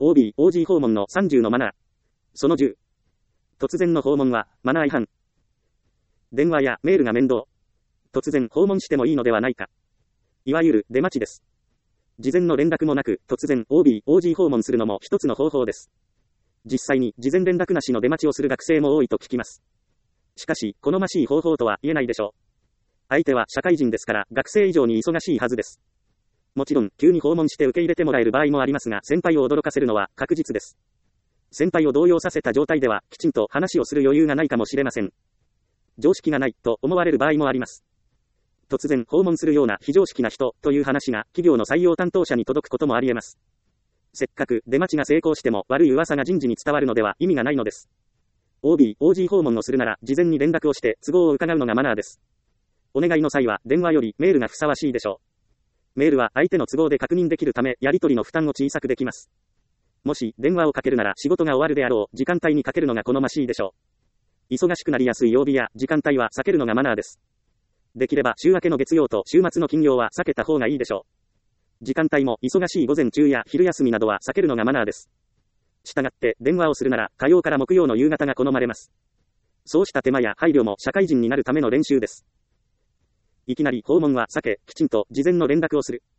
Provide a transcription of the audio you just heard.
OB、OG 訪問の30のマナー。その10。突然の訪問は、マナー違反。電話やメールが面倒。突然訪問してもいいのではないか。いわゆる出待ちです。事前の連絡もなく、突然 OB、OG 訪問するのも一つの方法です。実際に事前連絡なしの出待ちをする学生も多いと聞きます。しかし、好ましい方法とは言えないでしょう。相手は社会人ですから、学生以上に忙しいはずです。もちろん、急に訪問して受け入れてもらえる場合もありますが、先輩を驚かせるのは確実です。先輩を動揺させた状態では、きちんと話をする余裕がないかもしれません。常識がないと思われる場合もあります。突然訪問するような非常識な人という話が企業の採用担当者に届くこともあり得ます。せっかく出待ちが成功しても悪い噂が人事に伝わるのでは意味がないのです。OB、OG 訪問をするなら事前に連絡をして都合を伺うのがマナーです。お願いの際は電話よりメールがふさわしいでしょう。メールは相手の都合で確認できるためやり取りの負担を小さくできます。もし電話をかけるなら仕事が終わるであろう時間帯にかけるのが好ましいでしょう。忙しくなりやすい曜日や時間帯は避けるのがマナーです。できれば週明けの月曜と週末の金曜は避けた方がいいでしょう。時間帯も忙しい午前中や昼休みなどは避けるのがマナーです。したがって電話をするなら火曜から木曜の夕方が好まれます。そうした手間や配慮も社会人になるための練習です。いきなり訪問は避け、きちんと事前の連絡をする。